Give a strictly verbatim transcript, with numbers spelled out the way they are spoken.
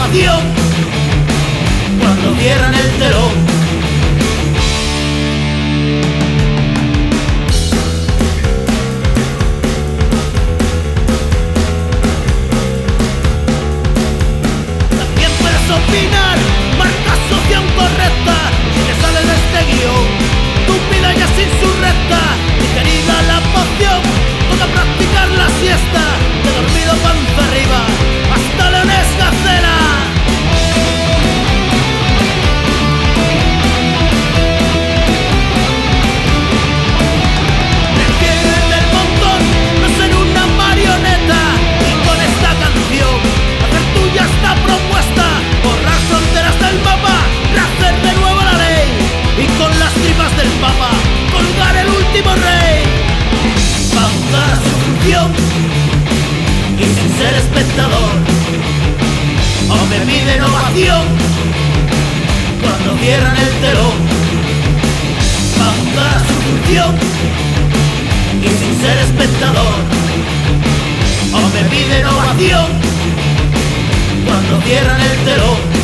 ovación cuando cierran el telón. Opinar, marca asociación correcta. Si te sale de este guión, tu vida ya es insurrecta. Digerida la poción, toca practicar la siesta. De dormido panza arriba, hasta leones gacela. Prefieren del montón, no ser una marioneta. Y con esta canción, hacer tuya esta propuesta. Borrar fronteras del mapa, rehacer de nuevo la ley. Y con las tripas del papa, colgar el último rey. Pautar a su función y sin ser espectador. O me piden ovación cuando cierran el telón. Pautar a su función y sin ser espectador. O me piden ovación cuando cierran el telón.